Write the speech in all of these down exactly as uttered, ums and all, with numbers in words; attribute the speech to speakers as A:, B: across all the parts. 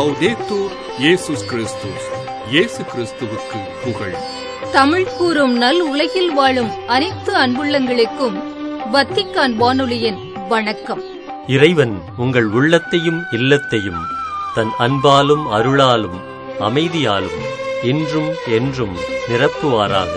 A: லௌதேத்தூர் இயேசுஸ் கிறிஸ்துஸ். இயேசு கிறிஸ்துவுக்கு புகழ்.
B: தமிழ் கூறும் நல் உலகில் வாழும் அனைத்து அன்புள்ளங்களுக்கும் வத்திக்கான் வானொலியின் வணக்கம்.
C: இறைவன் உங்கள் உள்ளத்தையும் இல்லத்தையும் தன் அன்பாலும் அருளாலும் அமைதியாலும் இன்றும் என்றும் நிரப்புவாராக.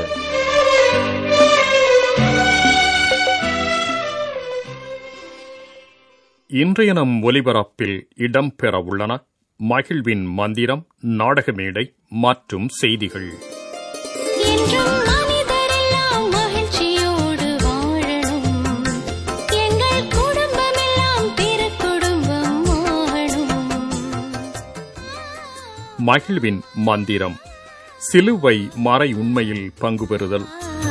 A: இன்றைய நம் ஒலிபரப்பில் இடம்பெற உள்ளன மகிழ்வின் மந்திரம், நாடக மேடை மற்றும் செய்திகள். மகிழ்வின் மந்திரம், சிலுவை மறை உண்மையில் பங்கு பெறுதல்.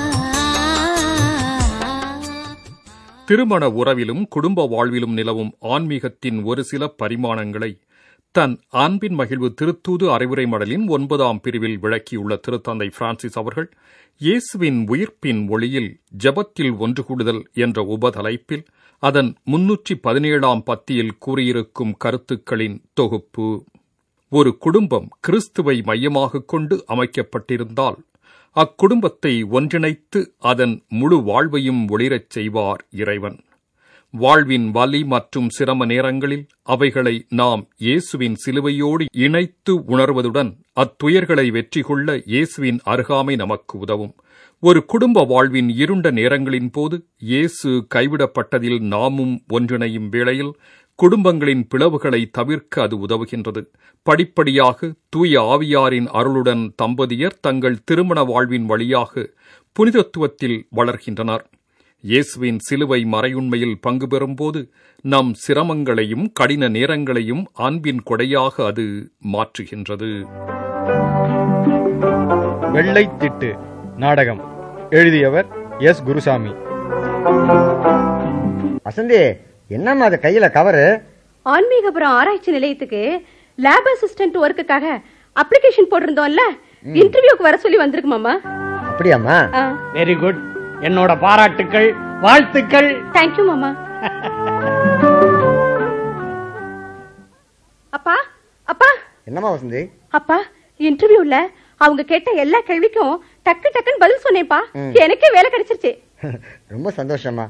A: திருமண உறவிலும் குடும்ப வாழ்விலும் நிலவும் ஆன்மீகத்தின் ஒரு சில பரிமாணங்களை தன் அன்பின் மகிழ்வு திருத்தூது அறிவுரை மடலின் ஒன்பதாம் பிரிவில் விளக்கியுள்ள திருத்தந்தை பிரான்சிஸ் அவர்கள் இயேசுவின் உயிர்ப்பின் ஒளியில் ஜெபத்தில் ஒன்று கூடுதல் என்ற உபதலைப்பில் அதன் முன்னூற்றி பதினேழாம் பத்தியில் கூறியிருக்கும் கருத்துக்களின் தொகுப்பு. ஒரு குடும்பம் கிறிஸ்துவை மையமாகக் கொண்டு அமைக்கப்பட்டிருந்தால் அக்குடும்பத்தை ஒன்றிணைத்து அதன் முழு வாழ்வையும் ஒளிரச் செய்வார் இறைவன். வாழ்வின் வலி மற்றும் சிரம நேரங்களில் அவைகளை நாம் இயேசுவின் சிலுவையோடு இணைத்து உணர்வதுடன் அத்துயர்களை வெற்றி கொள்ள இயேசுவின் அருகாமை நமக்கு உதவும். ஒரு குடும்ப வாழ்வின் இருண்ட நேரங்களின் போது இயேசு கைவிடப்பட்டதில் நாமும் ஒன்றிணையும் வேளையில் குடும்பங்களின் பிளவுகளை தவிர்க்க அது உதவுகின்றது. படிப்படியாக தூய ஆவியாரின் அருளுடன் தம்பதியர் தங்கள் திருமண வாழ்வின் வழியாக புனிதத்துவத்தில் வளர்கின்றனர். இயேசுவின் சிலுவை மறையுண்மையில் பங்கு பெறும்போது நம் சிரமங்களையும் கடின நேரங்களையும் அன்பின் கொடையாக அது மாற்றுகின்றது.
D: வெள்ளை திட்டு நாடகம் எழுதியவர் எஸ் குருசாமி.
E: வசந்தி, என்னம்மா அது கையில கவரு?
F: ஆன்மீகபுரம் ஆராய்ச்சி நிலையத்துக்கு லேப் அசிஸ்டன்ட் ஒர்க்குக்காக அப்ளிகேஷன் போட்டிருந்தோம்ல, இன்டர்வியூக்கு வர சொல்லி வந்திருக்கு மாமா.
E: அப்படியாம்மா?
D: Very good. என்னோட பாராட்டுக்கள், வாழ்த்துக்கள்.
F: தேங்க்யூ மாமா. அப்பா அப்பா.
E: என்னம்மா வசந்தி?
F: அப்பா, இன்டர்வியூல அவங்க கேட்ட எல்லா கேள்விக்கும் டக்கு டக்குன்னு பதில் சொன்னேப்பா. எனக்கே வேலை கிடைச்சிருச்சு.
E: ரொம்ப சந்தோஷமா.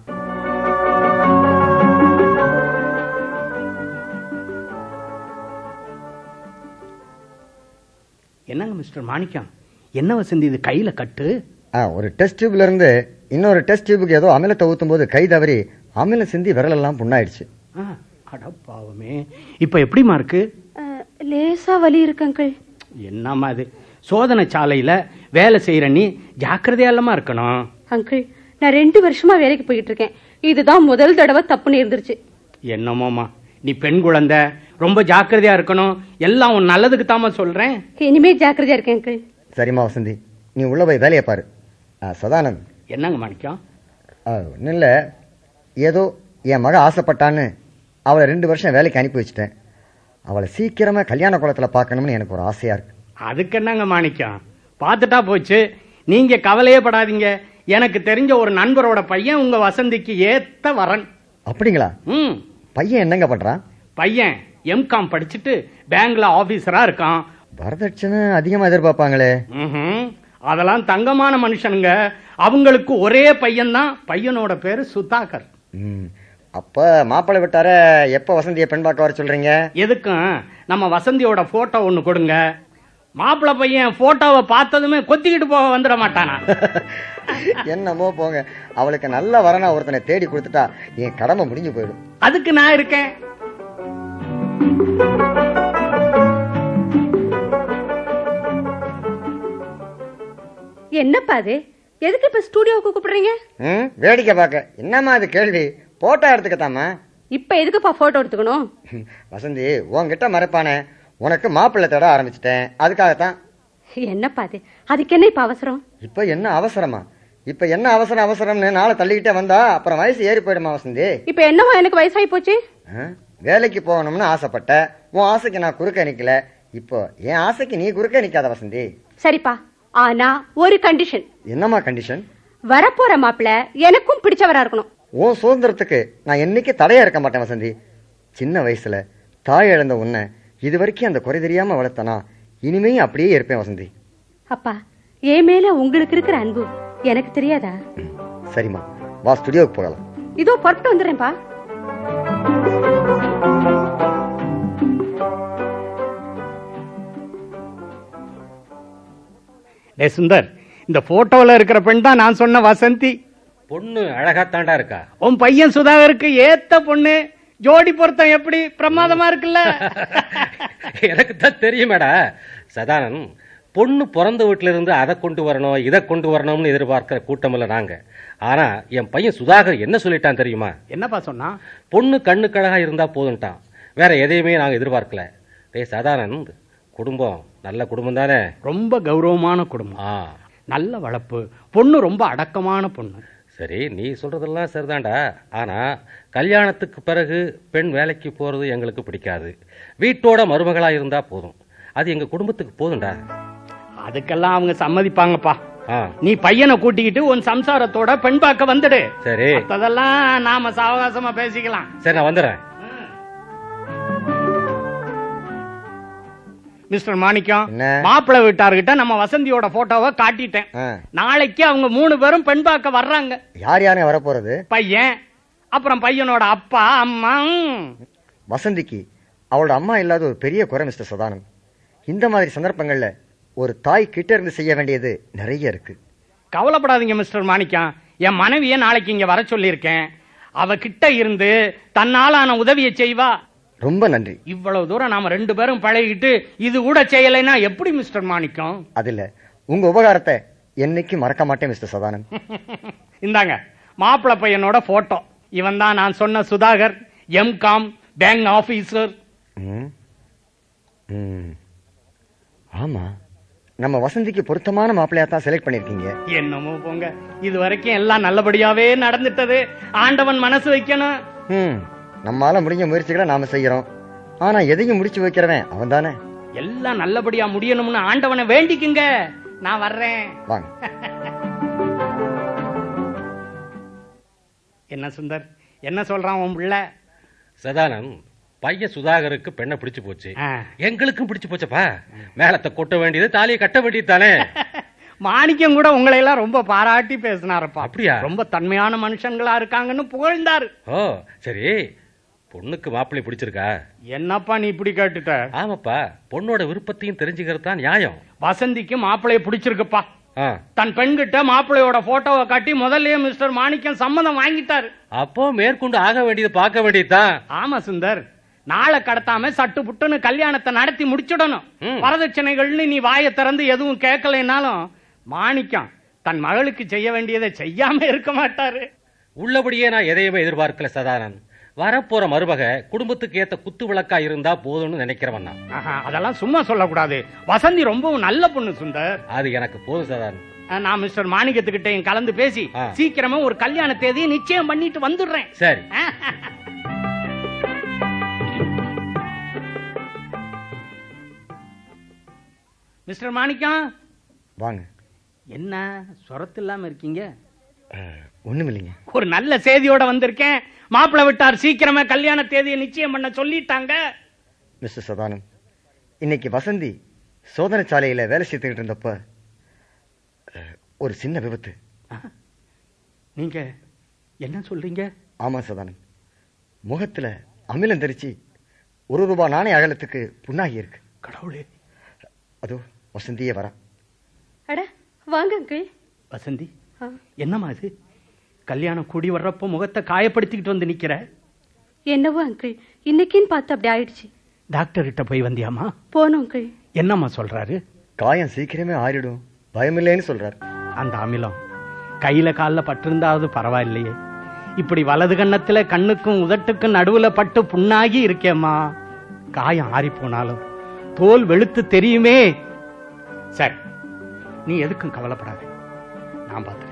G: என்னங்க மிஸ்டர் மாணிக்கம், என்ன வசந்தி இது கையில கட்டு?
E: ஒரு டெஸ்ட் டியூப்ல இருந்து இன்னொரு டெஸ்ட் டியூபுக்கு ஏதோ அமிலத்தை ஊத்தும் போது கை தவறி அமில சிந்தி விரல் எல்லாம் புண்ணாயிடுச்சு.
G: அடப்பாவமே, இப்ப எப்படிமா இருக்கு?
F: லேசா வலி இருக்கு அங்கிள்.
G: என்னமா இது, சோதனை சாலையில வேலை செய்யற நீ ஜாக்கிரதையா இல்லாம இருக்கணும்.
F: அங்கிள், நான் ரெண்டு வருஷமா வேலைக்கு போயிட்டு இருக்கேன். இதுதான் முதல் தடவை தப்புன்னு இருந்துருச்சு.
G: என்னமோமா, நீ பெண் குழந்தை, ரொம்ப ஜாக்கிரதையா இருக்கணும். எல்லாம் உன் நல்லதுக்கு தாமா சொல்றேன்.
F: இனிமே ஜாக்கிரதையா இருக்கேன் அங்கிள்.
E: சரிம்மா வசந்தி, நீ உள்ள போய் வேலையை பாரு. சதானந்த்.
G: என்னங்க மாணிக்கம்?
E: ஒன்னும் இல்ல, ஏதோ என் மக ஆசைப்பட்டான்னு அவளை ரெண்டு வருஷம் வேலைக்கு அனுப்பி வச்சுட்டேன். அவளை சீக்கிரமா கல்யாண குளத்துல பாக்கணும்னு எனக்கு ஒரு ஆசையா இருக்கு.
G: அதுக்கு என்னங்க மாணிக்கம், பாத்துட்டா போச்சு. நீங்க கவலையே படாதீங்க. எனக்கு தெரிஞ்ச ஒரு நண்பரோட பையன் உங்க வசந்திக்கு ஏத்த வரன்.
E: அப்படிங்களா?
G: ம்.
E: பையன் என்னங்க பண்றான்?
G: பையன் எம்காம் படிச்சுட்டு பேங்க்ல ஆபீசரா இருக்கான்.
E: வரதட்சணை அதிகமா எதிர்பார்ப்பாங்களே.
G: அதெல்லாம் தங்கமான மனுஷனுங்க. அவங்களுக்கு ஒரே பையன் தான். பையனோட பேரு சுதாகர்.
E: அப்ப மாப்பிள்ளை விட்டார எப்ப வசந்தியை பெண் பார்க்க வர சொல்றீங்க?
G: எதுக்கும் நம்ம வசந்தியோட போட்டோ ஒண்ணு கொடுங்க. மாப்பிள்ளை பையன் போட்டோவை பார்த்ததுமே கொத்திக்கிட்டு போக வந்துட மாட்டானா?
E: என்னமோ போங்க, அவளுக்கு நல்ல வரனா ஒருத்தனை தேடி கொடுத்துட்டா என் கடமை முடிஞ்சு போயிடும்.
G: அதுக்கு நான் இருக்கேன்.
F: என்னப்பா அது, எதுக்கு இப்ப ஸ்டுடியோவுக்கு கூப்பிடுறீங்க?
E: வேடிக்கை பார்க்க. என்னம்மா அது கேள்வி? போட்டோ எடுத்துக்கத்தாமா.
F: இப்ப எதுக்குப்பா போட்டோ எடுத்துக்கணும்?
E: வசந்தி, உன்கிட்ட மறைப்பானே, உனக்கு மாப்பிள்ளை தேட ஆரம்பிச்சிட்டேன், அதுக்காகத்தான்.
F: என்னப்பா அது, அதுக்கு என்ன இப்ப அவசரம்?
E: இப்ப என்ன அவசரமா? இப்ப என்ன அவசரம் அவசரம்னு நாளை தள்ளிக்கிட்டே வந்தா அப்புறம் வயசு ஏறி போயிடுமா வசந்தி?
F: இப்ப என்னவா எனக்கு வயசாகி போச்சு?
E: வேலைக்கு போகணும்னு ஆசைப்பட்ட, உன் ஆசைக்கு நான் குறுக்க நிக்கல. இப்போ என் ஆசைக்கு நீ குறுக்க நிக்காத வசந்தி.
F: சரிப்பா, ஆனா ஒரு கண்டிஷன்.
E: என்னமா கண்டிஷன்?
F: வரப்போற மாப்பிள்ள எனக்கும் பிடிச்சவரா இருக்கணும்.
E: உன் சுதந்திரத்துக்கு நான் என்னைக்கு தடையா இருக்க மாட்டேன் வசந்தி. சின்ன வயசுல தாய் இழந்த உன்னை இது வரைக்கும் அந்த குறை தெரியாம வளர்த்தனா இனிமேயும் அப்படியே இருப்பேன் வசந்தி.
F: அப்பா, என் மேல உங்களுக்கு இருக்கிற அன்பு எனக்கு தெரியாதா?
E: சரிம்மா, வா ஸ்டுடியோவுக்கு போகலாம்.
F: இதோ புறப்பட்டு வந்துடுறேன்ப்பா.
G: டே சுந்தர், இந்த போட்டோல இருக்கிற பெண் தான் நான் சொன்ன வசந்தி.
H: பொண்ணு அழகாத்தாண்டா இருக்கா.
G: உன் பையன் சுதாகருக்கு ஏத்த பொண்ணு. ஜோடி பொருத்தம் எப்படி பிரமாதமா இருக்குல்ல?
H: எனக்கு தான் தெரியுமேடா சதானன். பொண்ணு பிறந்த வீட்டுல இருந்து அதை கொண்டு வரணும் இதை கொண்டு வரணும்னு எதிர்பார்க்கிற கூட்டம் இல்ல நாங்க. ஆனா என் பையன் சுதாகர் என்ன சொல்லிட்டான் தெரியுமா?
G: என்னப்பா சொன்னா?
H: பொண்ணு கண்ணுக்கு அழகா இருந்தா போதும்ட்டான். வேற எதையுமே நாங்க எதிர்பார்க்கல. டேய் சதானந்த், குடும்பம் நல்ல குடும்பம் தானே?
G: ரொம்ப கௌரவமான குடும்பம், நல்ல வளர்ப்பு, பொண்ணு ரொம்ப அடக்கமான பொண்ணு.
H: சரி, நீ சொல்றதெல்லாம் சரிதான்டா. ஆனா கல்யாணத்துக்கு பிறகு பெண் வேலைக்கு போறது எங்களுக்கு பிடிக்காது. வீட்டோட மருமகளா இருந்தா போதும். அது எங்க குடும்பத்துக்கு போதும்டா.
G: அதுக்கெல்லாம் அவங்க சம்மதிப்பாங்கப்பா. நீ பையனை கூட்டிக்கிட்டு உன் சம்சாரத்தோட பெண் பார்க்க வந்துடு.
H: சரி,
G: அதெல்லாம் நாம சாவகாசமா பேசிக்கலாம்.
H: சரி, நான் வந்துடுறேன்.
G: மிஸ்டர் மாணிக்கம், மாப்பிள்ளை வீட்டார்கிட்ட நம்ம வசந்தியோட போட்டோவை காட்டிட்டேன். நாளைக்கு அவங்க மூணு பேரும் பெண் பார்க்க வர்றாங்க.
E: யார் யாரும் வர போறது?
G: பையன், அப்புறம் பையனோட அப்பா அம்மா.
E: வசந்திக்கு அவளோட அம்மா இல்லாத ஒரு பெரிய குறை மிஸ்டர் சதானந்த். இந்த மாதிரி சந்தர்ப்பங்கள்ல ஒரு தாய் கிட்ட இருந்து செய்ய வேண்டியது நிறைய இருக்கு.
G: கவலைப்படாதீங்க மிஸ்டர் மாணிக்கம், என் மனைவியை நாளைக்கு இங்க வர சொல்லியிருக்கேன். அவ கிட்ட இருந்து தன்னாலான உதவியை செய்வா.
E: ரொம்ப நன்றி.
G: இவ்வளவு தூரம் நாம ரெண்டு பேரும் பழகிட்டு இது கூட செய்யலைன்னா எப்படி மிஸ்டர் மாணிக்கம்?
E: அதுல உங்க உபகாரத்தை என்னைக்கு மறக்க மாட்டேன் மிஸ்டர் சதானந்த்.
G: இந்தாங்க மாப்பிள்ளை பையனோட போட்டோ. இவன் தான் நான் சொன்ன சுதாகர், எம்காம் பேங்க் ஆபீசர்.
E: ஆமா, நம்ம வசந்திக்கு பொருத்தமான மாப்பிள்ளையா தான் செலக்ட் பண்ணிருக்கீங்க.
G: என்னமோ போங்க, இது வரைக்கும் எல்லாம் நல்லபடியாவே நடந்துட்டது. ஆண்டவன் மனசு வைக்கணும்.
E: நம்மால முடிஞ்ச முயற்சிகளை நாம செய்யறோம். ஆனா எதையும் முடிச்சு வைக்கிறவன் அவன் தானே.
G: எல்லாம் நல்லபடியா முடியணும்னு ஆண்டவனை வேண்டிக்குங்க. நான் வர்றேன்.
E: வாங்க.
G: என்ன சுந்தர், என்ன சொல்றான் உன் பிள்ளை?
H: சதானந்த், பையன் சுதாகருக்கு பெண்ணை பிடிச்சு போச்சு, எங்களுக்கும் பிடிச்சு போச்சப்பா. மேலத்தை கொட்ட வேண்டியது தாலியை கட்ட வேண்டியது தானே.
G: மாணிக்கம் கூட உங்களை எல்லாம் ரொம்ப பாராட்டி பேசினாரப்பா.
H: அப்படியா?
G: ரொம்ப தன்மையான மனுஷங்களா இருக்காங்கன்னு புகழ்ந்தாரு.
H: ஓ சரி, பொண்ணுக்கு மாப்பிள்ளை பிடிச்சிருக்கா?
G: என்னப்பா நீ இப்படி கேட்டுட்ட?
H: ஆமாப்பா, பொண்ணோட விருப்பத்தையும் தெரிஞ்சுக்கிறது தான் நியாயம்.
G: வசந்திக்கு மாப்பிள்ளைய பிடிச்சிருக்குப்பா. தன் பெண்கிட்ட மாப்பிள்ளையோட போட்டோவை காட்டி முதல்லயே மிஸ்டர் மாணிக்கம் சம்மதம் வாங்கிட்டாரு.
H: அப்போ மேற்கொண்டு ஆக வேண்டியது பார்க்க வேண்டியதுதான்.
G: ஆமா சுந்தர், நாளை கடத்தாம சட்டு புட்டுன்னு கல்யாணத்தை நடத்தி முடிச்சிடணும். வரதட்சணைகள்னு நீ வாயை திறந்து எதுவும் கேட்கலைன்னாலும் மாணிக்கம் தன் மகளுக்கு செய்ய வேண்டியதை செய்யாம இருக்க மாட்டாரு.
H: உள்ளபடியே நான் எதையுமே எதிர்பார்க்கல சதானந்த். வரப்போற மருமக குடும்பத்துக்கு ஏத்த குத்து விளக்கா இருந்தா போதும்னு நினைக்கிறவன்.
G: அதெல்லாம் சும்மா சொல்லக்கூடாது. வசந்தி ரொம்பவும் நல்ல பொண்ணு சுந்தர்.
H: அது எனக்கு போதும் சதானந்த்.
G: நான் மிஸ்டர் மாணிக்கத்துக்கிட்ட கலந்து பேசி சீக்கிரமா ஒரு கல்யாண தேதியை நிச்சயம் பண்ணிட்டு வந்துடுறேன்.
H: சரி.
G: மிஸ்டர் மாணிக்கம்
E: வாங்க.
G: என்ன சொரத்து இல்லாம இருக்கீங்க?
E: ஒண்ணும் இல்லைங்க.
G: ஒரு நல்ல செய்தியோட வந்திருக்கேன். மாப்பிள்ளை விட்டார் சீக்கிரமா கல்யாண தேதியை நிச்சயம் பண்ண சொல்லிட்டாங்க.
E: மிஸ்டர் சதானந்த், இன்னைக்கு வசந்தி சோதனை சாலையில வேலை செய்துகிட்டு இருந்தப்ப ஒரு சின்ன விபத்து.
G: நீங்க என்ன சொல்றீங்க?
E: ஆமா சதானந்த், முகத்துல அமிலம் தெரிச்சு ஒரு ரூபாய் நாணய அகலத்துக்கு புண்ணாகி இருக்கு.
G: கடவுளே!
E: அதோ வசந்தியே வரா.
F: அட வாங்க அங்கிள்.
G: வசந்தி, என்னமா இது? கல்யாணம் கூடி வர்றப்போ முகத்தை காயப்படுத்திக்கிட்டு வந்து நிக்கிற.
F: என்னவோ அங்கிள், இன்னைக்குன்னு பார்த்து அப்படி ஆயிடுச்சு.
G: டாக்டர் கிட்ட போய் வந்தியாமா?
F: போனோம் அங்கிள்.
G: என்னம்மா சொல்றாரு?
E: காயம் சீக்கிரமே ஆறிடும், பயமில்லைன்னு சொல்றாரு.
G: அந்த அமிலம் கையில கால பட்டிருந்தாவது பரவாயில்லையே, இப்படி வலது கண்ணத்துல கண்ணுக்கும் உதட்டுக்கும் நடுவுல பட்டு புண்ணாகி இருக்கேம்மா. காயம் ஆறி போனாலும் தோல் வெளுத்து தெரியுமே. சரி, நீ எதுக்கும் கவலைப்படாத, நான் பார்த்துக்கிறேன்.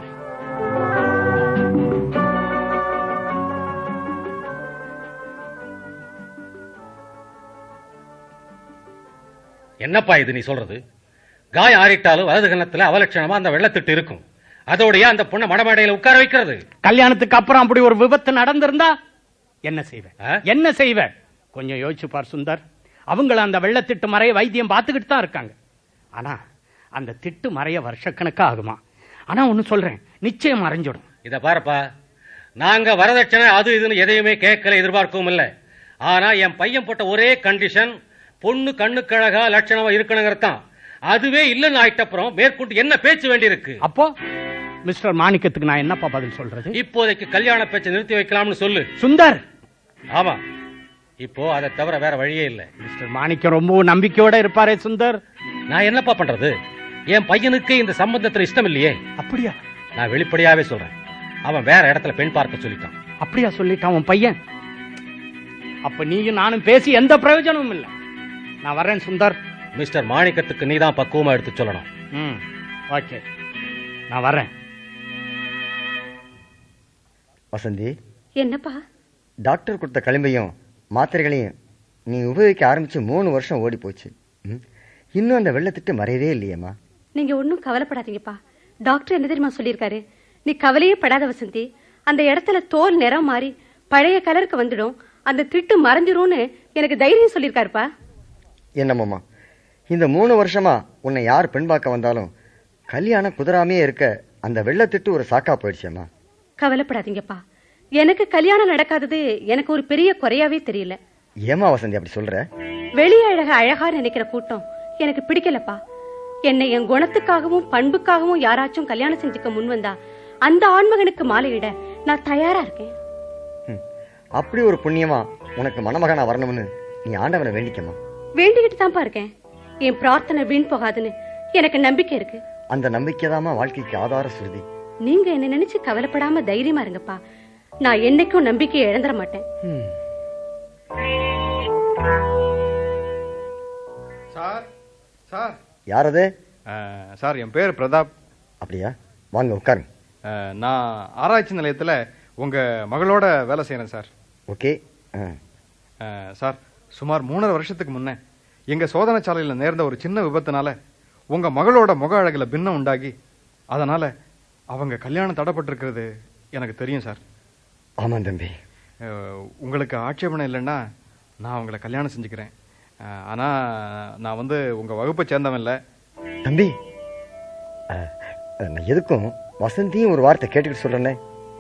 H: என்னப்பா இது நீ சொல்றது? காயம் ஆறிட்டாலும் வலது கண்ணத்துல அவலட்சணமா அந்த வெள்ளத்திட்டு இருக்கும். அதோடைய அந்த பொண்ணை மடமேடையில உட்கார வைக்கிறது.
G: கல்யாணத்துக்கு அப்புறம் அப்படி ஒரு விபத்து நடந்திருந்தா என்ன செய்வேன்? என்ன செய்வேன்? கொஞ்சம் யோசிச்சு பார் சுந்தர். அவங்கள அந்த வெள்ளத்திட்டு மறைய வைத்தியம் பார்த்துக்கிட்டு தான் இருக்காங்க. ஆனா அந்த திட்டு மறைய வருஷக்கணக்கா ஆகுமா? ஆனா ஒன்னு சொல்றேன், நிச்சயம் மறைஞ்சிடும்.
H: இத பாருப்பா, நாங்க வரதட்சணை அது இதுன்னு எதையுமே கேட்கல, எதிர்பார்க்கவும் இல்லை. ஆனா என் பையன் போட்ட ஒரே கண்டிஷன் பொண்ணு கண்ணுக்கழகா லட்சணமா இருக்கணுங்கிறதான். அதுவே இல்லைன்னு ஆயிட்டப்புறம் மேற்கொண்டு என்ன பேச்சு வேண்டியிருக்கு?
G: அப்போ மிஸ்டர் மாணிக்கத்துக்கு நான் என்னப்பா பதில் சொல்றது?
H: இப்போதைக்கு கல்யாண பேச்சை நிறுத்தி வைக்கலாம்னு சொல்லு.
G: சுந்தர்.
H: ஆமா, இப்போ அதை தவிர வேற வழியே இல்லை.
G: மிஸ்டர் மாணிக்கம் ரொம்ப நம்பிக்கையோட இருப்பாரே சுந்தர்.
H: நான் என்னப்பா பண்றது? என் பையனுக்கு இந்த சம்பந்தத்துல இஷ்டம் இல்லையே.
G: அப்படியா?
H: நான் வெளிப்படையாவே சொல்றேன், அவன் வேற இடத்துல பெண் பார்க்க சொல்லிட்டான்.
G: அப்படியா சொல்லிட்டான் உன் பையன்? அப்ப நீயும் நானும் பேசி எந்த பிரயோஜனமும் இல்லை. நான் வரேன் சுந்தர்.
H: மிஸ்டர் மாணிக்கத்துக்கு நீ தான் பக்குவமா எடுத்து சொல்லணும்.
G: ம், ஓகே, நான் வரேன்.
E: வசந்தி,
F: என்னப்பா?
E: டாக்டர் கொடுத்த களிம்பையும் மாத்திரைகளையும் நீ உபயோகிக்க ஆரம்பிச்சு மூணு வருஷம் ஓடி போச்சு. இன்னும் அந்த வெள்ளத்திட்டு மறையவே இல்லையம்மா.
F: நீங்க ஒன்னும் கவலைப்படாதீங்கப்பா. டாக்டர் என்ன தெரியுமா சொல்லியிருக்காரு? நீ கவலையே படாத வசந்தி. அந்த இடத்துல தோல் நிறம் மாறி பழைய கலருக்கு வந்துடும், அந்த திட்டு மறைஞ்சிரும்னு எனக்கு தைரியம் சொல்லியிருக்காருப்பா.
E: என்னம்மா, இந்த மூணு வருஷமா உன்னை யார் பெண் பார்க்க வந்தாலும் கல்யாணம் குதிராமே இருக்க அந்த வெள்ளத்திட்டு ஒரு சாக்கா போயிடுச்சேம்மா.
F: கவலைப்படாதீங்கப்பா, எனக்கு கல்யாணம் நடக்காதது எனக்கு ஒரு பெரிய குறையாவே தெரியல.
E: ஏமா வசந்தி அப்படி சொல்ற?
F: வெளியே அழக அழகா நினைக்கிற கூட்டம் எனக்கு பிடிக்கலப்பா. என்னை என் குணத்துக்காகவும் பண்புக்காகவும் யாராச்சும் கல்யாணம் செஞ்சுக்க முன் வந்தா அந்த ஆண்மகனுக்கு மாலையிட நான் தயாரா இருக்கேன்.
E: அப்படி ஒரு புண்ணியமா உனக்கு மணமகனா வரணும்னு நீ ஆண்டவனை வேண்டிக்கமா.
F: வேண்டிக்கிட்டு தான்ப்பா இருக்கேன். என் பிரார்த்தனை வீண் போகாதுன்னு எனக்கு நம்பிக்கை இருக்கு.
E: அந்த நம்பிக்கைதாமா வாழ்க்கைக்கு ஆதார சுருதி.
F: நீங்க என்ன நினைச்சு கவலைப்படாம தைரியமா இருங்கப்பா. நான் என்னைக்கும் நம்பிக்கையை இழந்துட மாட்டேன்.
D: சார் சார்
E: யாரது?
D: சார், என் பேர் பிரதாப்.
E: அப்படியா, வாங்க உட்காருங்க.
D: நான் ஆராய்ச்சி நிலையத்தில் உங்க மகளோட வேலை செய்யறேன் சார்.
E: ஓகே
D: சார், சுமார் மூணரை வருஷத்துக்கு முன்ன எங்க சோதனை சாலையில் நேர்ந்த ஒரு சின்ன விபத்துனால உங்க மகளோட முக அழகுல பின்னம் உண்டாகி அதனால அவங்க கல்யாணம் தடைப்பட்டிருக்கிறது எனக்கு தெரியும் சார்.
E: ஆமா தம்பி.
D: உங்களுக்கு ஆட்சேபணம் இல்லைன்னா நான் உங்களை கல்யாணம் செஞ்சுக்கிறேன். ஆனா நான் வந்து உங்க வகுப்பை சேர்ந்தவன் இல்லை.
E: தம்பி, நான் எதுக்கும் வசந்தியும் ஒரு வார்த்தை கேட்டுக்கிட்டு சொல்றேன்.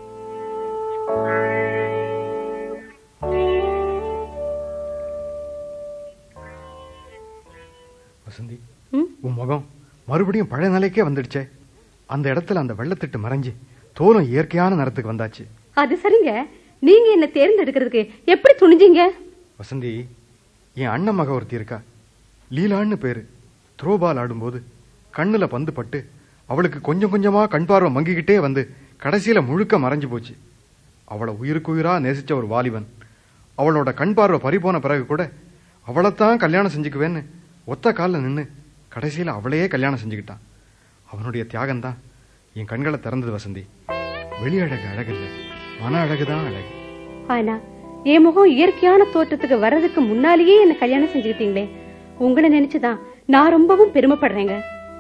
D: வசந்தி, உன் முகம் மறுபடியும் பழைய நிலைக்கே வந்துடுச்சே. அந்த இடத்துல அந்த வெள்ளத்திட்டு மறைஞ்சு தோலும் இயற்கையான நிறத்துக்கு வந்தாச்சு.
F: அது சரிங்க, நீங்க என்ன தேர்ந்தெடுக்கிறதுக்கு எப்படி துணிஞ்சீங்க?
D: வசந்தி, என் அண்ணன் மக ஒருத்தி இருக்கா, லீலான்னு பேரு. த்ரோபால் ஆடும்போது கண்ணுல பந்து பட்டு அவளுக்கு கொஞ்சம் கொஞ்சமா கண் பார்வை மங்கிக்கிட்டே வந்து கடைசியில முழுக்க மறைஞ்சு போச்சு. அவளை உயிருக்கு உயிரா நேசிச்ச ஒரு வாலிபன் அவளோட கண் பார்வை பறிபோன பிறகு கூட அவளைத்தான் கல்யாணம் செஞ்சுக்குவேன்னு ஒத்த காலில் நின்று கடைசியில் அவளையே கல்யாணம் செஞ்சுக்கிட்டான். அவனுடைய தியாகம்தான் என் கண்களை திறந்தது வசந்தி. வெளி அழகு அழகில்லை, மன அழகுதான் அழகு.
F: ஆனா என் முகம் இயற்கையான தோற்றத்துக்கு வர்றதுக்கு முன்னாலேயே என்ன கல்யாணம் செஞ்சுக்கிட்டீங்களே, உங்களை நினைச்சுதான் நான் ரொம்பவும் பெருமைப்படுறேங்க.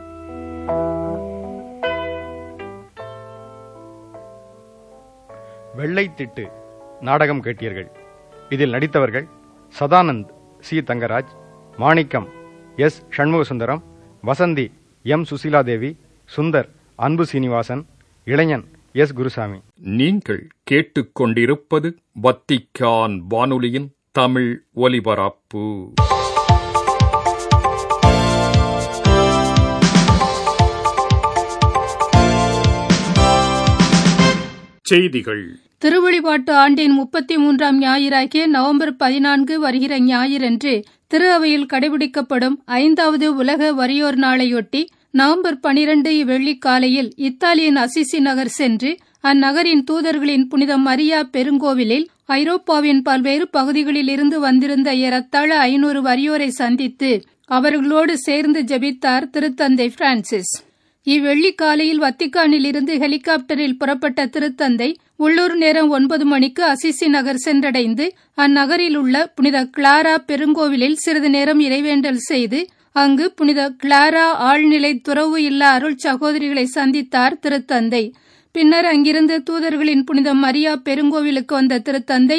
D: வெள்ளை திட்டு நாடகம் கேட்டீர்கள். இதில் நடித்தவர்கள் Sadanand C Thangaraj, Manickam S Shanmugasundaram, Vasanthi M Suseeladevi, Sundar Anbu Srinivasan, இளைஞன் எஸ் குருசாமி.
A: நீங்கள் கேட்டுக்கொண்டிருப்பது வத்திக்கான் வானொலியின் தமிழ் ஒலிபரப்பு. செய்திகள்.
B: திருவழிபாட்டு ஆண்டின் முப்பத்தி மூன்றாம் ஞாயிறாகிய நவம்பர் பதினான்கு வருகிற ஞாயிறன்று திரு அவையில் கடைபிடிக்கப்படும் ஐந்தாவது உலக வறியோர் நாளையொட்டி நவம்பர் பனிரண்டு இவ்வெள்ளிக்காலையில் இத்தாலியின் அசிசி நகர் சென்று அந்நகரின் தூதர்களின் புனித மரியா பெருங்கோவிலில் ஐரோப்பாவின் பல்வேறு பகுதிகளில் இருந்து வந்திருந்த ஏறத்தாழ ஐநூறு வறியோரை சந்தித்து அவர்களோடு சேர்ந்து ஜெபித்தார் திருத்தந்தை பிரான்சிஸ். இவ்வெள்ளிக்காலையில் வத்திக்கானில் இருந்து ஹெலிகாப்டரில் புறப்பட்ட திருத்தந்தை உள்ளூர் நேரம் ஒன்பது மணிக்கு அசிசி நகர் சென்றடைந்து அந்நகரில் உள்ள புனித கிளாரா பெருங்கோவிலில் சிறிது நேரம் இறைவேண்டல் செய்து அங்கு புனித கிளாரா ஆழ்நிலை துறவு இல்ல அருள் சகோதரிகளை சந்தித்தார் திருத்தந்தை. பின்னர் அங்கிருந்து தூதர்களின் புனித மரியா பெருங்கோவிலுக்கு வந்த திருத்தந்தை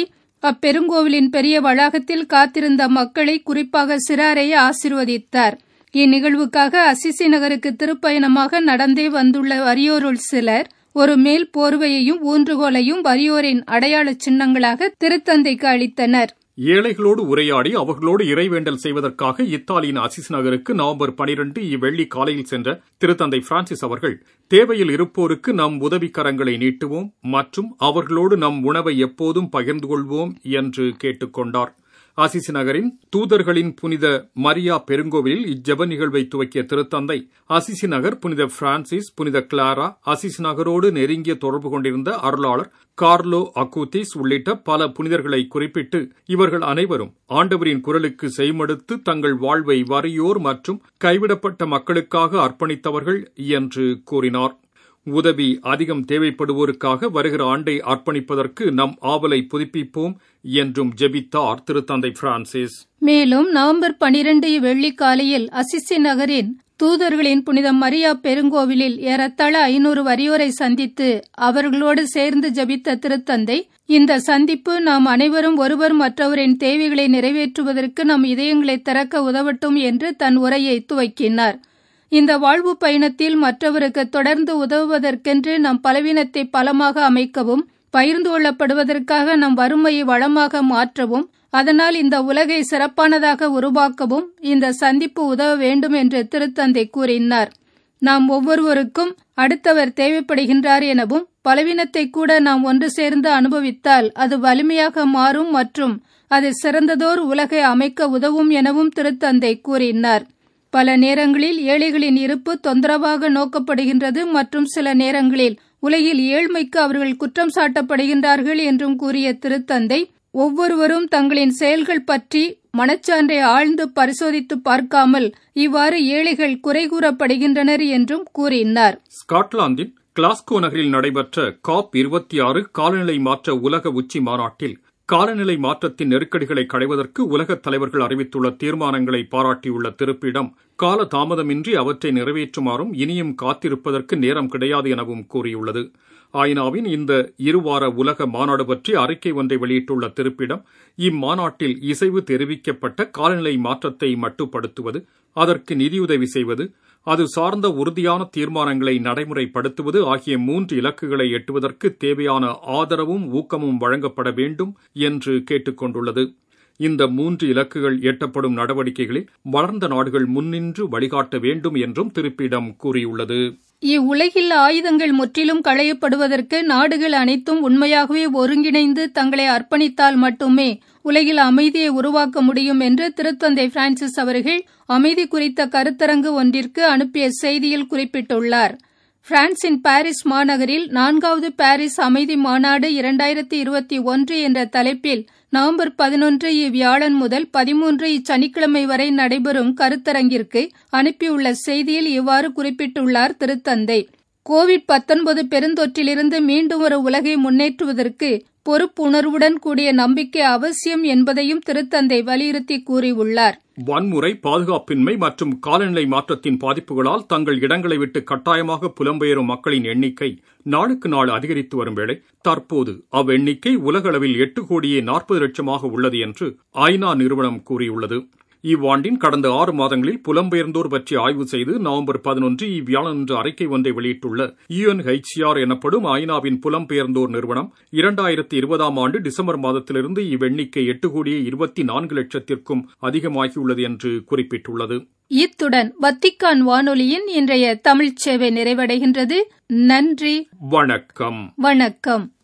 B: அப்பெருங்கோவிலின் பெரிய வளாகத்தில் காத்திருந்த மக்களை, குறிப்பாக சிறாரை ஆசிர்வதித்தார். இந்நிகழ்வுக்காக அசிசி நகருக்கு திருப்பயணமாக நடந்தே வந்துள்ள வறியோருள் சிலர் ஒரு மேல் போர்வையையும் ஊன்றுகோலையும் வறியோரின் அடையாள சின்னங்களாக திருத்தந்தைக்கு அளித்தனர்.
A: ஏழைகளோடு உரையாடி அவர்களோடு இறைவேண்டல் செய்வதற்காக இத்தாலியின் அசிசி நகருக்கு நவம்பர் பனிரெண்டு இவ்வெள்ளி காலையில் சென்ற திருத்தந்தை பிரான்சிஸ் அவர்கள், தேவையில் இருப்போருக்கு நம் உதவிக்கரங்களை நீட்டுவோம் மற்றும் அவர்களோடு நம் உணவை எப்போதும் பகிர்ந்து கொள்வோம் என்று கேட்டுக்கொண்டார். அசிசி நகரின் தூதர்களின் புனித மரியா பெருங்கோவிலில் இஜெப நிகழ்வை துவக்கிய திருத்தந்தை, அசிசி நகர் புனித பிரான்சிஸ், புனித கிளாரா, அசிசி நகரோடு நெருங்கிய தொடர்பு கொண்டிருந்த அருளாளர் கார்லோ அக்கூத்திஸ் உள்ளிட்ட பல புனிதர்களை குறிப்பிட்டு, இவர்கள் அனைவரும் ஆண்டவரின் குரலுக்கு செய்மடுத்து தங்கள் வாழ்வை வறியோர் மற்றும் கைவிடப்பட்ட மக்களுக்காக அர்ப்பணித்தவர்கள் என்று கூறினார். உதவி அதிகம் தேவைப்படுவோருக்காக வருகிற ஆண்டை அர்ப்பணிப்பதற்கு நம் ஆவலை புதுப்பிப்போம் என்றும் ஜெபித்தார் திருத்தந்தை பிரான்சிஸ்.
B: மேலும் நவம்பர் பனிரெண்டு வெள்ளி காலையில் அசிசி நகரின் தூதர்களின் புனித மரியா பெருங்கோவிலில் ஏறத்தாழ ஐநூறு வறியோரை சந்தித்து அவர்களோடு சேர்ந்து ஜெபித்த திருத்தந்தை, இந்த சந்திப்பு நாம் அனைவரும் ஒருவர் மற்றவரின் தேவைகளை நிறைவேற்றுவதற்கு நம் இதயங்களை திறக்க உதவட்டும் என்று தன் உரையை துவக்கினார். இந்த வாழ்வு பயணத்தில் மற்றவருக்கு தொடர்ந்து உதவுவதற்கென்று நம் பலவீனத்தை பலமாக அமைக்கவும், பகிர்ந்து கொள்ளப்படுவதற்காக நம் வறுமையை வளமாக மாற்றவும், அதனால் இந்த உலகை சிறப்பானதாக உருவாக்கவும் இந்த சந்திப்பு உதவ வேண்டும் என்று திருத்தந்தை கூறினார். நாம் ஒவ்வொருவருக்கும் அடுத்தவர் தேவைப்படுகின்றார் எனவும், பலவீனத்தை கூட நாம் ஒன்று சேர்ந்து அனுபவித்தால் அது வலிமையாக மாறும் மற்றும் அது சிறந்ததோர் உலகை அமைக்க உதவும் எனவும் திருத்தந்தை கூறினார். பல நேரங்களில் ஏழைகளின் இருப்பு தொந்தரவாக நோக்கப்படுகின்றது மற்றும் சில நேரங்களில் உலகில் ஏழ்மைக்கு அவர்கள் குற்றம் சாட்டப்படுகின்றார்கள் என்றும் கூறிய திருத்தந்தை, ஒவ்வொருவரும் தங்களின் செயல்கள் பற்றி மனச்சான்றை ஆழ்ந்து பரிசோதித்து பார்க்காமல் இவ்வாறு ஏழைகள் குறை கூறப்படுகின்றனர் என்றும் கூறினார்.
A: ஸ்காட்லாந்தின் கிளாஸ்கோ நகரில் நடைபெற்ற காப் இருபத்தி ஆறு காலநிலை மாற்ற உலக உச்சி மாநாட்டில் காலநிலை மாற்றத்தின் நெருக்கடிகளை களைவதற்கு உலகத் தலைவர்கள் அறிவித்துள்ள தீர்மானங்களை பாராட்டியுள்ள திருப்பிடம், கால தாமதமின்றி அவற்றை நிறைவேற்றுமாறும் இனியும் காத்திருப்பதற்கு நேரம் கிடையாது எனவும் கூறியுள்ளது. ஐநாவின் இந்த இருவார உலக மாநாடு பற்றி அறிக்கை ஒன்றை வெளியிட்டுள்ள திருப்பிடம், இம்மாநாட்டில் இசைவு தெரிவிக்கப்பட்ட காலநிலை மாற்றத்தை மட்டுப்படுத்துவது, அதற்கு நிதியுதவி செய்வது, அது சார்ந்த உறுதியான தீர்மானங்களை நடைமுறைப்படுத்துவது ஆகிய மூன்று இலக்குகளை எட்டுவதற்கு தேவையான ஆதரவும் ஊக்கமும் வழங்கப்பட வேண்டும் என்று கேட்டுக் கொண்டுள்ளது. இந்த மூன்று இலக்குகள் எட்டப்படும் நடவடிக்கைகளில் வளர்ந்த நாடுகள் முன்னின்று வழிகாட்ட வேண்டும் என்றும் திருப்பிடம் கூறியுள்ளது.
B: இவ்வுலகில் ஆயுதங்கள் முற்றிலும் களையப்படுவதற்கு நாடுகள் அனைத்தும் உண்மையாகவே ஒருங்கிணைந்து தங்களை அர்ப்பணித்தால் மட்டுமே உலகில் அமைதியை உருவாக்க முடியும் என்று திருத்தந்தை பிரான்சிஸ் அவர்கள் அமைதி குறித்த கருத்தரங்கு ஒன்றிற்கு அனுப்பிய செய்தியில் குறிப்பிட்டுள்ளார். பிரான்சின் பாரிஸ் மாநகரில் நான்காவது பாரிஸ் அமைதி மாநாடு இரண்டாயிரத்தி இருபத்தி ஒன்று என்ற தலைப்பில் நவம்பர் பதினொன்று இவ்வியாழன் முதல் பதிமூன்று இச்சனிக்கிழமை வரை நடைபெறும் கருத்தரங்கிற்கு அனுப்பியுள்ள செய்தியில் இவ்வாறு குறிப்பிட்டுள்ளார் திருத்தந்தை. கோவிட் பத்தொன்பது பெருந்தொற்றிலிருந்து மீண்டும் ஒரு உலகை முன்னேற்றுவதற்கு பொறுப்புணர்வுடன் கூடிய நம்பிக்கை அவசியம் என்பதையும் திருத்தந்தை வலியுறுத்தி கூறியுள்ளார்.
A: வன்முறை, பாதுகாப்பின்மை மற்றும் காலநிலை மாற்றத்தின் பாதிப்புகளால் தங்கள் இடங்களை விட்டு கட்டாயமாக புலம்பெயரும் மக்களின் எண்ணிக்கை நாளுக்கு நாள் அதிகரித்து வரும் வேளை தற்போது அவ்வெண்ணிக்கை உலக அளவில் எட்டு கோடியே நாற்பது லட்சமாக உள்ளது என்று ஐநா நிறுவனம் கூறியுள்ளது. இவ்வாண்டின் கடந்த ஆறு மாதங்களில் புலம்பெயர்ந்தோர் பற்றி ஆய்வு செய்து நவம்பர் பதினொன்று இவ்வியாழன்று அறிக்கை ஒன்றை வெளியிட்டுள்ள யுஎன்ஹெச்சிஆர் எனப்படும் ஐநாவின் புலம்பெயர்ந்தோர் நிறுவனம் இரண்டாயிரத்தி இருபதாம் ஆண்டு டிசம்பர் மாதத்திலிருந்து இவ்வெண்ணிக்கை எட்டு கோடியே இருபத்தி நான்கு லட்சத்திற்கும் அதிகமாகியுள்ளது என்று குறிப்பிட்டுள்ளது.
B: இத்துடன் வத்திக்கான் வானொலியின் இன்றைய தமிழ்ச் சேவை நிறைவடைகின்றது. நன்றி,
A: வணக்கம்.
B: வணக்கம்.